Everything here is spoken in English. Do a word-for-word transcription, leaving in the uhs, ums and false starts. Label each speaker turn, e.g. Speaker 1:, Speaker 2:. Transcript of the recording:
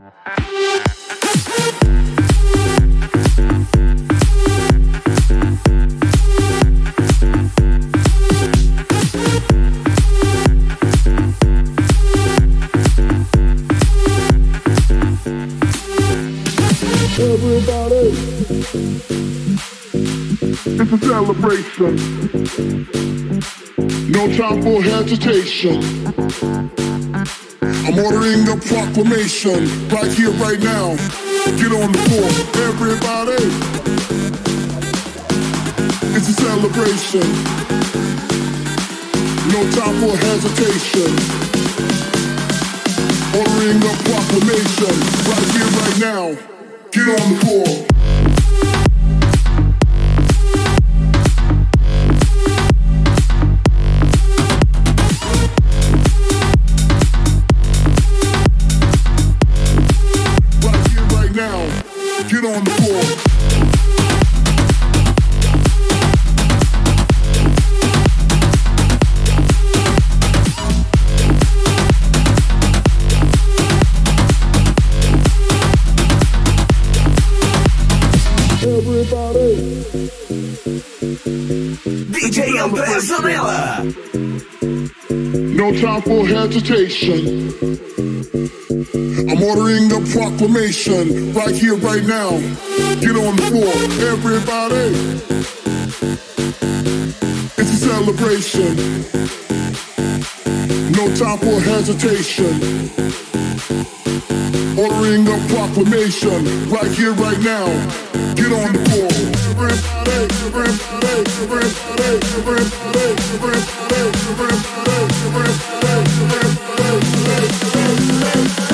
Speaker 1: Everybody, it's a celebration. No time for hesitation. I'm ordering a proclamation right here, right now. Get on the floor, everybody. It's a celebration. No time for hesitation. Ordering a proclamation right here, right now. Get on the floor. Right here, right now. Get on the floor. Everybody,
Speaker 2: D J Andrea Zanella.
Speaker 1: no time for hesitation. I'm ordering a proclamation right here, right now. Get on the floor, everybody. It's a celebration. No time for hesitation. Ordering a proclamation right here, right now. Get on the floor. Everybody, everybody, everybody, everybody, everybody, everybody, everybody, everybody, everybody.